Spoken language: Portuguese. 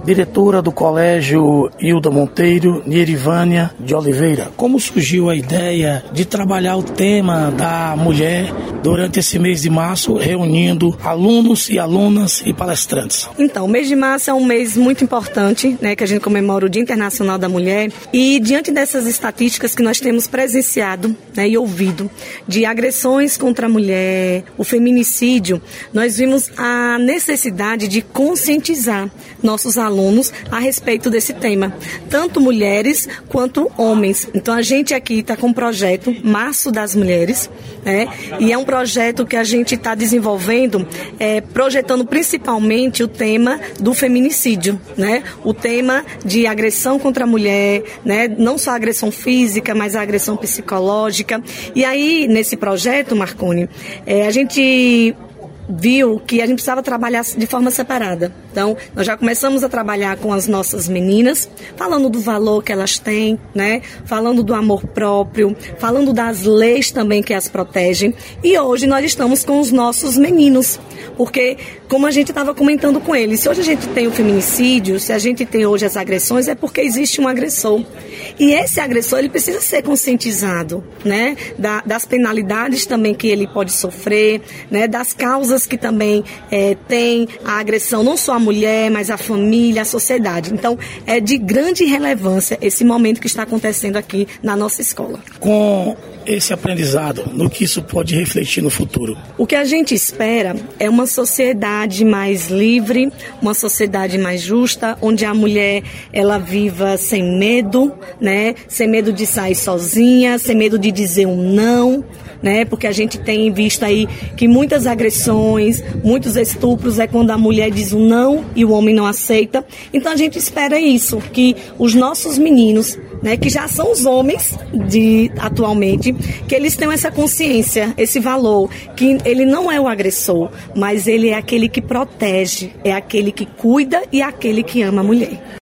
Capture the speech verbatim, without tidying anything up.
diretora do Colégio Hilda Monteiro, Nierivânia de Oliveira. Como surgiu a ideia de trabalhar o tema da mulher durante esse mês de março, reunindo alunos e alunas e palestrantes? Então, o mês de março é um mês muito importante, né, que a gente comemora o Dia Internacional da Mulher, e diante dessas estatísticas que nós temos presenciado, né, e ouvido, de agressões contra a mulher, o feminicídio, nós vimos a necessidade de conscientizar nossos alunos a respeito desse tema, tanto mulheres quanto homens. Então a gente aqui está com um projeto Março das Mulheres, né? E é um projeto que a gente está desenvolvendo, é, projetando principalmente o tema do feminicídio, né? O tema de agressão contra a mulher, né? Não só a agressão física, mas a agressão psicológica. E aí, nesse projeto, Marconi, é, a gente viu que a gente precisava trabalhar de forma separada. Então, nós já começamos a trabalhar com as nossas meninas, falando do valor que elas têm, né? Falando do amor próprio, falando das leis também que as protegem. E hoje nós estamos com os nossos meninos, porque, como a gente estava comentando com eles, se hoje a gente tem o feminicídio, se a gente tem hoje as agressões, é porque existe um agressor. E esse agressor, ele precisa ser conscientizado, né? Da, das penalidades também que ele pode sofrer, né? Das causas que também é, tem a agressão, não só a mulher, mas a família, a sociedade. Então, é de grande relevância esse momento que está acontecendo aqui na nossa escola. Com esse aprendizado, no que isso pode refletir no futuro? O que a gente espera é uma sociedade mais livre, uma sociedade mais justa, onde a mulher, ela viva sem medo, né? Sem medo de sair sozinha, sem medo de dizer um não, né? Porque a gente tem visto aí que muitas agressões, muitos estupros é quando a mulher diz um não e o homem não aceita. Então a gente espera isso, que os nossos meninos, né, que já são os homens de atualmente, que eles tenham essa consciência, esse valor, que ele não é o agressor, mas ele é aquele que protege, é aquele que cuida e é aquele que ama a mulher.